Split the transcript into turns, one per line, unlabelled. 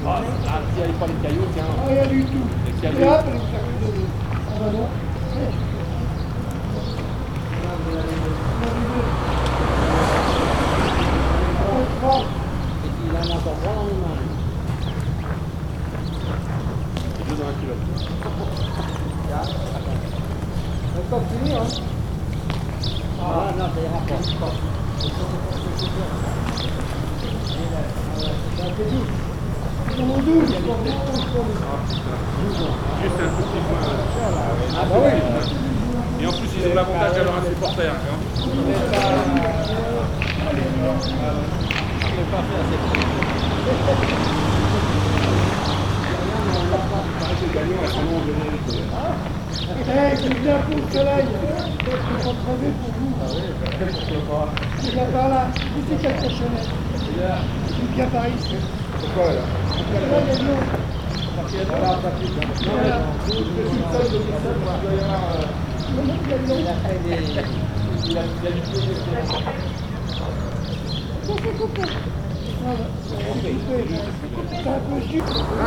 Ah, s'il n'y avait pas les cailloux, tiens.
Rien du tout.
Et
Et
s'il y
hop,
avait...
elle vous arrive de... Ah bah non.
Et puis il en a encore trois dans les mains.
C'est deux dans la culotte.
On va pas finir, hein.
Ah non, ça ira pas.
Ils en ont 12.
Juste un tout petit point.
Ah bah oui.
Et en plus, ils ont l'avantage d'avoir un supporter. Hein.
Eh, c'est bien pour le soleil. C'est pas crevé pour vous. C'est là par là. Où c'est qu'il y a le cochonnet? C'est bien par ici.
Pourquoi là?
Là, il y a de l'eau.
Voilà, ça pique.
Voilà.
Il a fait des...
Il a du pied.
C'est coupé. Ah, bah, c'est coupé. C'est un peu juste.